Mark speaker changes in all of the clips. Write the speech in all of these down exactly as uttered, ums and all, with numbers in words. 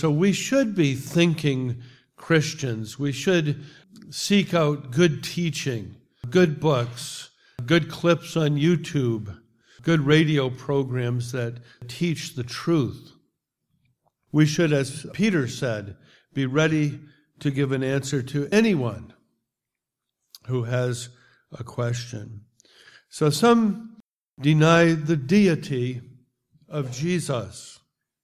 Speaker 1: so we should be thinking Christians. We should seek out good teaching, good books, good clips on YouTube, good radio programs that teach the truth. We should, as Peter said, be ready to give an answer to anyone who has a question. So some deny the deity of Jesus.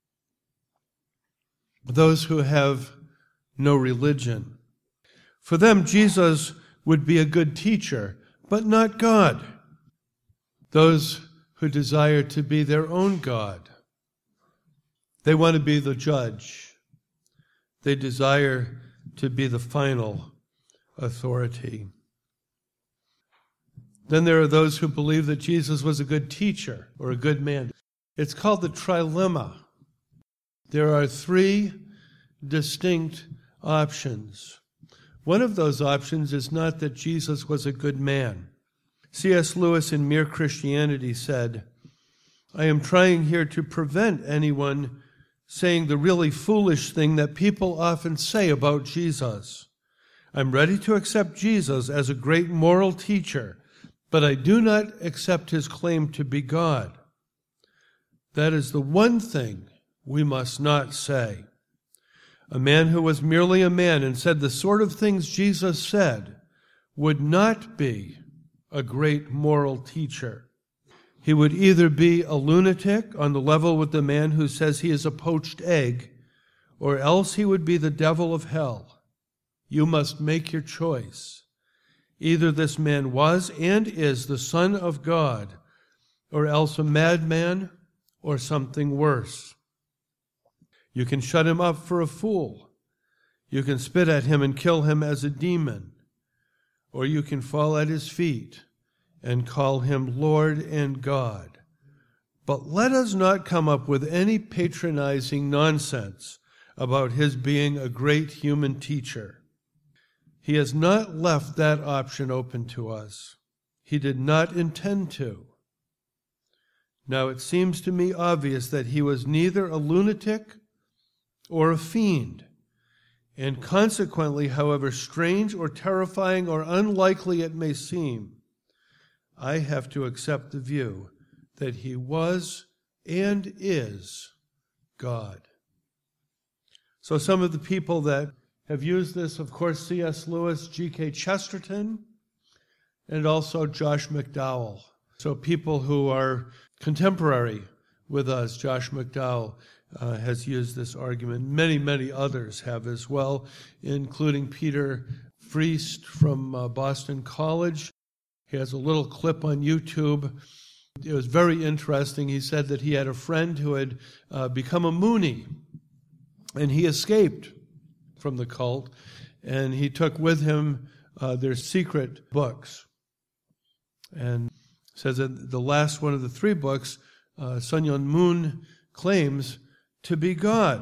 Speaker 1: Those who have no religion. For them, Jesus would be a good teacher, but not God. Those who desire to be their own God. They want to be the judge. They desire to be the final authority. Then there are those who believe that Jesus was a good teacher or a good man. It's called the trilemma. There are three distinct options. One of those options is not that Jesus was a good man. C S Lewis in Mere Christianity said, "I am trying here to prevent anyone saying the really foolish thing that people often say about Jesus. I'm ready to accept Jesus as a great moral teacher, but I do not accept his claim to be God. That is the one thing we must not say. A man who was merely a man and said the sort of things Jesus said would not be a great moral teacher. He would either be a lunatic on the level with the man who says he is a poached egg, or else he would be the devil of hell. You must make your choice. Either this man was and is the Son of God, or else a madman or something worse. You can shut him up for a fool. You can spit at him and kill him as a demon. Or you can fall at his feet and call him Lord and God. But let us not come up with any patronizing nonsense about his being a great human teacher. He has not left that option open to us. He did not intend to. Now it seems to me obvious that he was neither a lunatic or a fiend, and consequently, however strange or terrifying or unlikely it may seem, I have to accept the view that he was and is God." So some of the people that have used this, of course, C S Lewis, G K Chesterton, and also Josh McDowell. So people who are contemporary with us, Josh McDowell uh, has used this argument. Many, many others have as well, including Peter Friest from uh, Boston College. He has a little clip on YouTube. It was very interesting. He said that he had a friend who had uh, become a Mooney, and he escaped from the cult, and he took with him uh, their secret books. And says that the last one of the three books, uh, Sun Myung Moon claims to be God.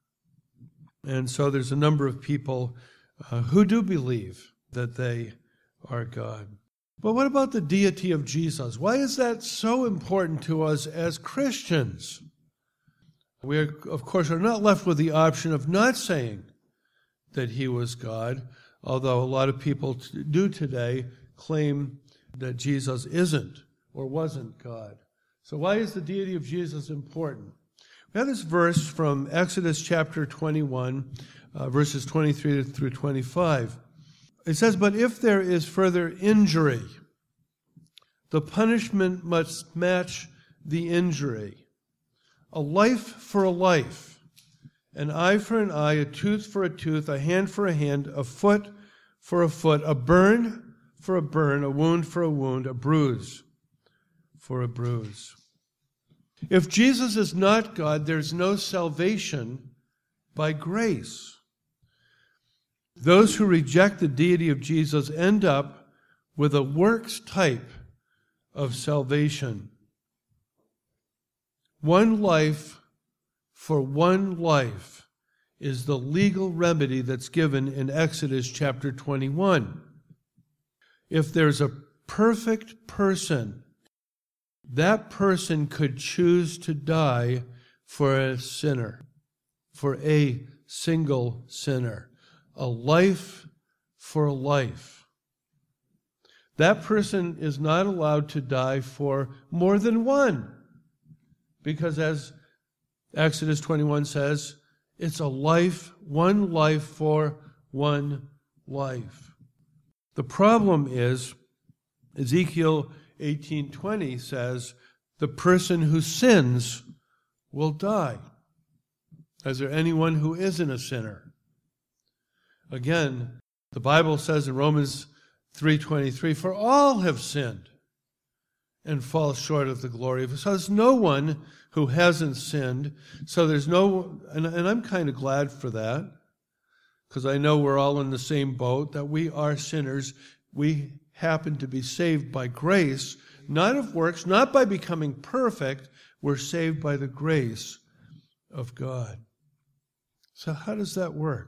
Speaker 1: And so there's a number of people uh, who do believe that they are God. But what about the deity of Jesus? Why is that so important to us as Christians? We, are, of course, are not left with the option of not saying that he was God, although a lot of people t- do today claim that Jesus isn't or wasn't God. So why is the deity of Jesus important? We have this verse from Exodus chapter twenty-one, uh, verses twenty-three through twenty-five. It says, "But if there is further injury, the punishment must match the injury. A life for a life, an eye for an eye, a tooth for a tooth, a hand for a hand, a foot for a foot, a burn for a burn, a wound for a wound, a bruise for a bruise." If Jesus is not God, there's no salvation by grace. Those who reject the deity of Jesus end up with a works type of salvation. One life for one life is the legal remedy that's given in Exodus chapter twenty-one. If there's a perfect person, that person could choose to die for a sinner, for a single sinner. A life for a life. That person is not allowed to die for more than one. Because as Exodus twenty-one says, it's a life, one life for one life. The problem is, Ezekiel eighteen twenty says, the person who sins will die. Is there anyone who isn't a sinner? Again, the Bible says in Romans three twenty-three, for all have sinned and fall short of the glory of God. So there's no one who hasn't sinned. So there's no, and, and I'm kind of glad for that, because I know we're all in the same boat, that we are sinners. We happen to be saved by grace, not of works, not by becoming perfect. We're saved by the grace of God. So how does that work?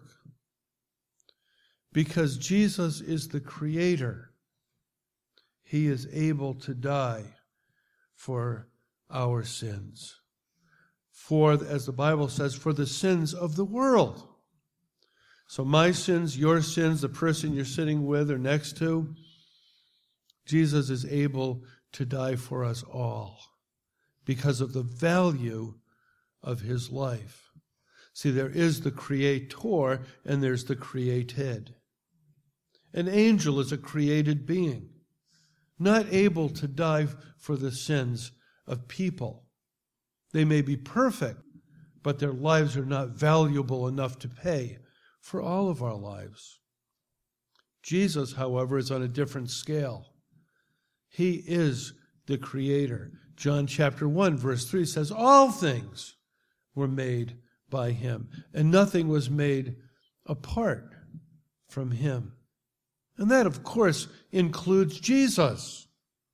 Speaker 1: Because Jesus is the Creator. He is able to die for our sins. For, as the Bible says, for the sins of the world. So my sins, your sins, the person you're sitting with or next to, Jesus is able to die for us all because of the value of his life. See, there is the Creator and there's the created. An angel is a created being, not able to die for the sins of people. They may be perfect, but their lives are not valuable enough to pay for all of our lives. Jesus, however, is on a different scale. He is the Creator. John chapter one, verse three says, all things were made by him, and nothing was made apart from him. And that, of course, includes Jesus.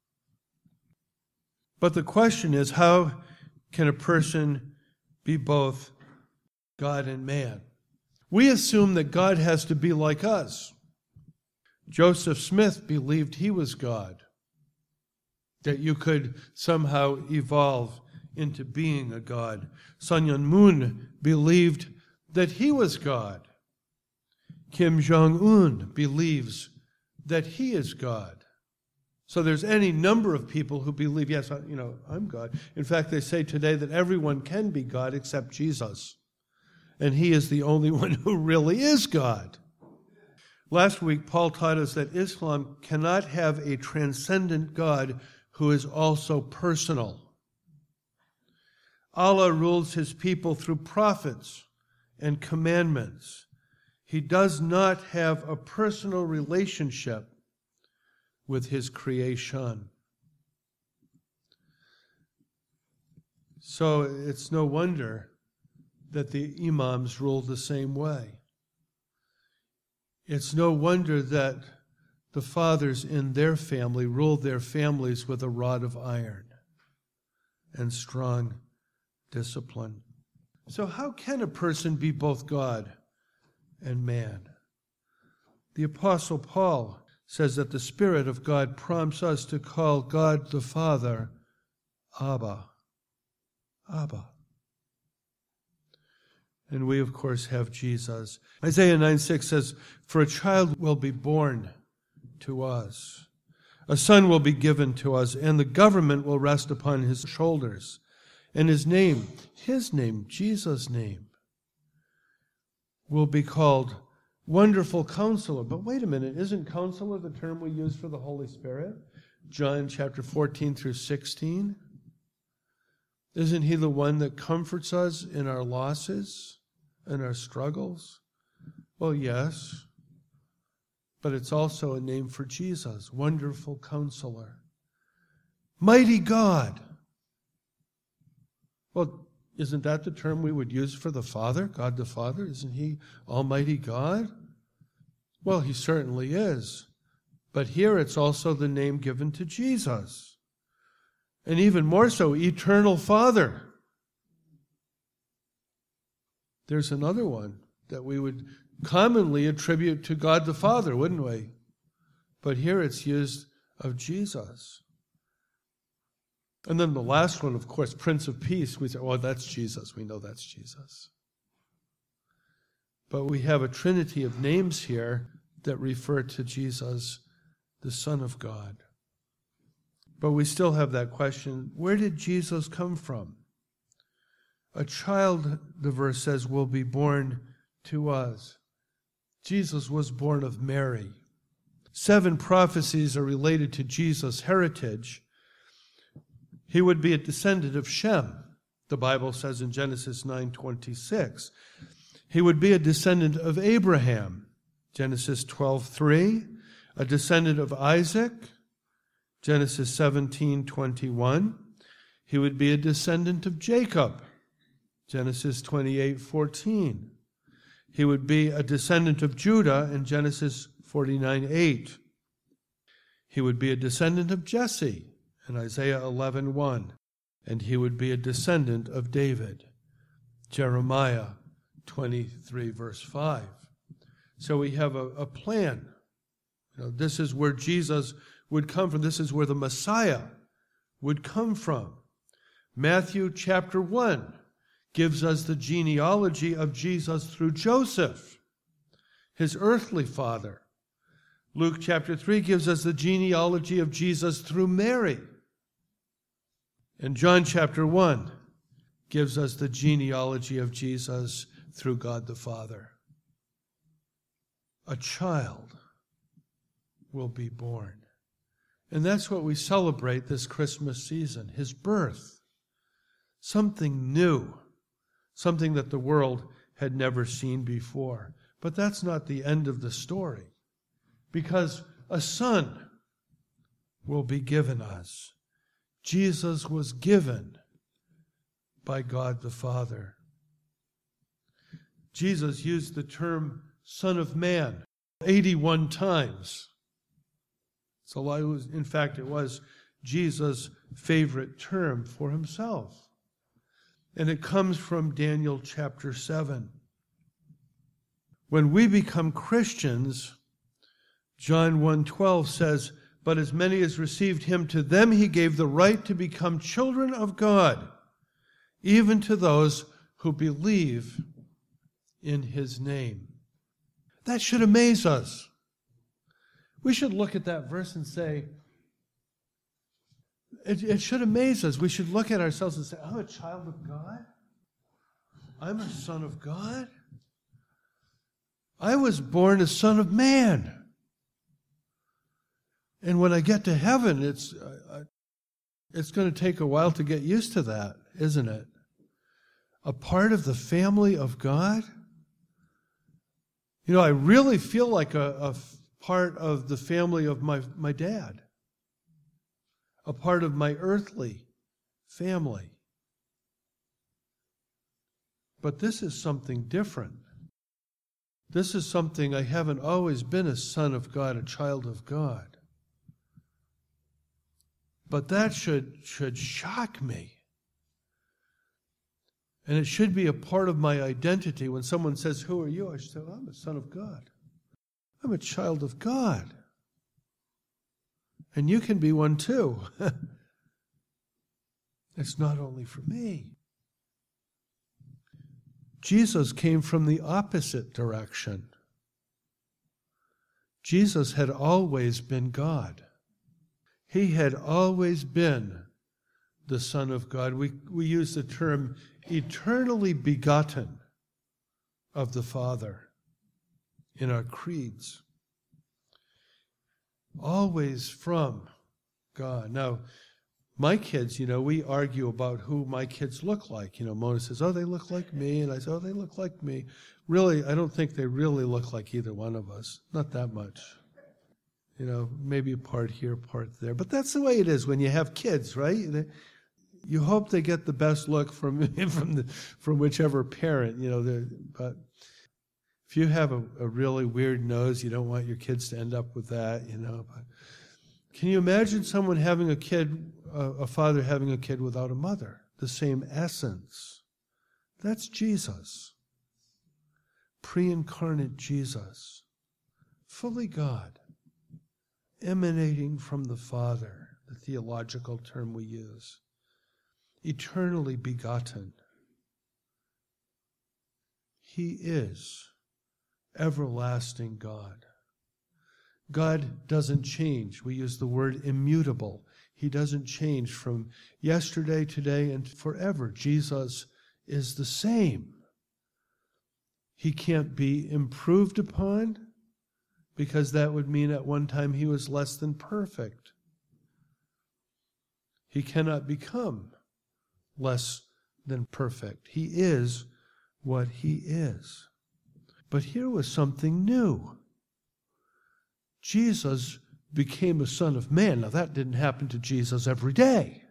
Speaker 1: But the question is, how can a person be both God and man? We assume that God has to be like us. Joseph Smith believed he was God, that you could somehow evolve into being a God. Sun Myung Moon believed that he was God. Kim Jong-un believes that he is God. So there's any number of people who believe, yes, I, you know, I'm God. In fact, they say today that everyone can be God except Jesus. And he is the only one who really is God. Last week, Paul taught us that Islam cannot have a transcendent God who is also personal. Allah rules his people through prophets and commandments. He does not have a personal relationship with his creation. So it's no wonder that the imams rule the same way. It's no wonder that the fathers in their family ruled their families with a rod of iron and strong discipline. So how can a person be both God and man? The Apostle Paul says that the Spirit of God prompts us to call God the Father Abba. Abba. And we, of course, have Jesus. Isaiah nine six says, for a child will be born to us. A son will be given to us, and the government will rest upon his shoulders. And his name, his name, Jesus' name, will be called Wonderful Counselor. But wait a minute, isn't Counselor the term we use for the Holy Spirit? John chapter fourteen through sixteen. Isn't he the one that comforts us in our losses and our struggles? Well, yes. But it's also a name for Jesus, Wonderful Counselor. Mighty God. Well, isn't that the term we would use for the Father, God the Father? Isn't he Almighty God? Well, he certainly is. But here it's also the name given to Jesus. And even more so, Eternal Father. There's another one that we would commonly attribute to God the Father, wouldn't we? But here it's used of Jesus. And then the last one, of course, Prince of Peace. We say, oh, that's Jesus. We know that's Jesus. But we have a trinity of names here that refer to Jesus, the Son of God. But we still have that question, where did Jesus come from? A child, the verse says, will be born to us. Jesus was born of Mary. Seven prophecies are related to Jesus' heritage. He would be a descendant of Shem, the Bible says in Genesis nine twenty-six. He would be a descendant of Abraham, Genesis twelve three, a descendant of Isaac, Genesis seventeen twenty-one. He would be a descendant of Jacob, Genesis twenty-eight fourteen. He would be a descendant of Judah in Genesis forty-nine eight. He would be a descendant of Jesse in Isaiah eleven one. And he would be a descendant of David, Jeremiah twenty-three verse five. So we have a, a plan. You know, this is where Jesus would come from. This is where the Messiah would come from. Matthew chapter one gives us the genealogy of Jesus through Joseph, his earthly father. Luke chapter three gives us the genealogy of Jesus through Mary. And John chapter one gives us the genealogy of Jesus through God the Father. A child will be born. And that's what we celebrate this Christmas season, his birth. Something new, something that the world had never seen before. But that's not the end of the story, because a son will be given us. Jesus was given by God the Father. Jesus used the term Son of Man eighty-one times. So it was, in fact, it was Jesus' favorite term for himself. And it comes from Daniel chapter seven. When we become Christians, John one twelve says, "But as many as received him, to them he gave the right to become children of God, even to those who believe in his name." That should amaze us. We should look at that verse and say, it, it should amaze us. We should look at ourselves and say, I'm a child of God. I'm a son of God. I was born a son of man. And when I get to heaven, it's uh, it's going to take a while to get used to that, isn't it? A part of the family of God. You know, I really feel like a, a part of the family of my, my dad. A part of my earthly family. But this is something different. This is something I haven't always been a son of God, a child of God. But that should, should shock me. And it should be a part of my identity. When someone says, who are you? I should say, well, I'm a son of God. I'm a child of God. And you can be one too. It's not only for me. Jesus came from the opposite direction. Jesus had always been God. He had always been the Son of God. We, we use the term eternally begotten of the Father in our creeds. Always from God. Now, my kids, you know, we argue about who my kids look like. You know, Mona says, oh, they look like me. And I say, oh, they look like me. Really, I don't think they really look like either one of us. Not that much. You know, maybe a part here, part there. But that's the way it is when you have kids, right? You hope they get the best look from from the from whichever parent, you know. But if you have a, a really weird nose, you don't want your kids to end up with that, you know. But can you imagine someone having a kid, a, a father having a kid without a mother? The same essence. That's Jesus. Pre-incarnate Jesus. Fully God. Emanating from the Father, the theological term we use. Eternally begotten. He is everlasting God. God doesn't change. We use the word immutable. He doesn't change from yesterday, today, and forever. Jesus is the same. He can't be improved upon, because that would mean at one time he was less than perfect. He cannot become less than perfect. He is what he is. But here was something new. Jesus became a son of man. Now that didn't happen to Jesus every day.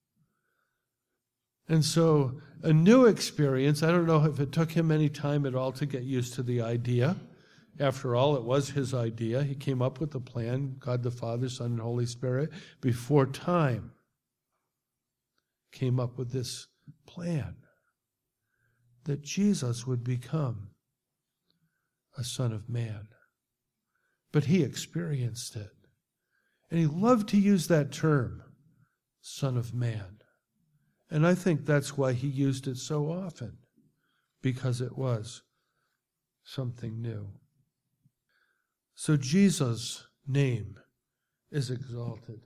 Speaker 1: And so a new experience, I don't know if it took him any time at all to get used to the idea. After all, it was his idea. He came up with the plan, God the Father, Son, and Holy Spirit, before time. Came up with this plan that Jesus would become a son of man. But he experienced it. And he loved to use that term, son of man. And I think that's why he used it so often, because it was something new. So Jesus' name is exalted.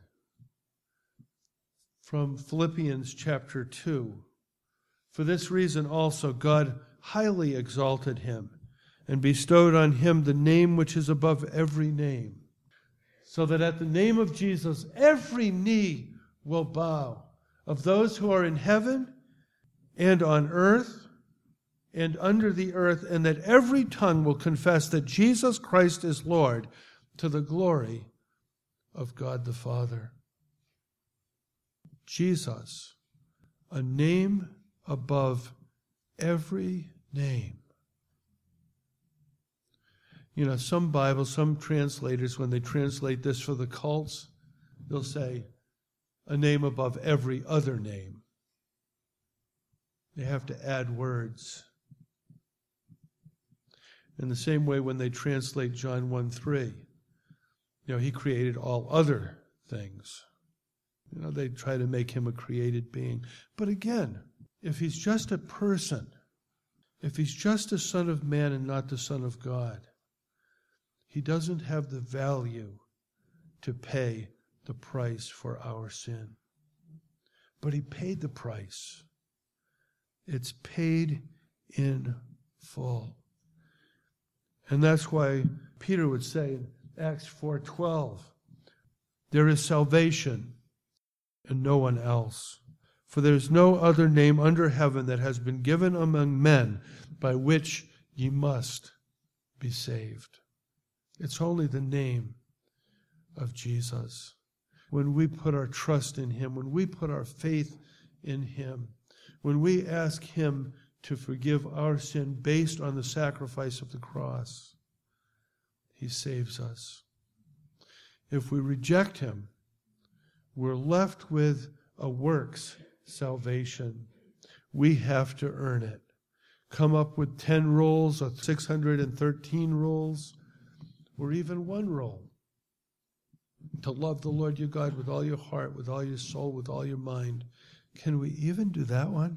Speaker 1: From Philippians chapter two, for this reason also God highly exalted him and bestowed on him the name which is above every name, so that at the name of Jesus every knee will bow, of those who are in heaven and on earth and under the earth, and that every tongue will confess that Jesus Christ is Lord, to the glory of God the Father. Jesus, a name above every name. You know, some Bibles, some translators, when they translate this for the cults, they'll say, a name above every other name. They have to add words. In the same way, when they translate John one three, you know, he created all other things. You know, they try to make him a created being. But again, if he's just a person, if he's just a son of man and not the son of God, he doesn't have the value to pay the price for our sin. But he paid the price. It's paid in full. And that's why Peter would say in Acts four twelve, there is salvation and no one else. For there is no other name under heaven that has been given among men by which ye must be saved. It's only the name of Jesus. When we put our trust in him, when we put our faith in him, when we ask him to forgive our sin based on the sacrifice of the cross, he saves us. If we reject him, we're left with a works salvation. We have to earn it. Come up with ten rules or six hundred thirteen rules, or even one rule. To love the Lord your God with all your heart, with all your soul, with all your mind. Can we even do that one?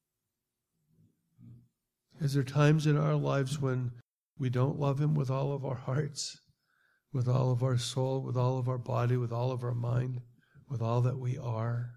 Speaker 1: Is there times in our lives when we don't love him with all of our hearts, with all of our soul, with all of our body, with all of our mind, with all that we are?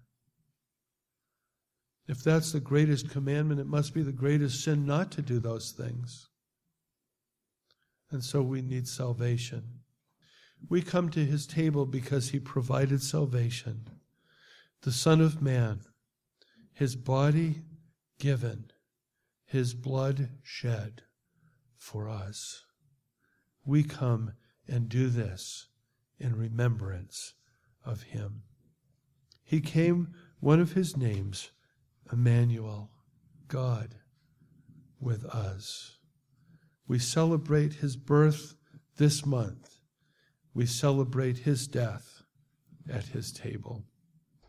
Speaker 1: If that's the greatest commandment, it must be the greatest sin not to do those things. And so we need salvation. We come to his table because he provided salvation. The Son of Man, his body given, his blood shed for us. We come and do this in remembrance of him. He came, one of his names, Emmanuel, God with us. We celebrate his birth this month. We celebrate his death at his table.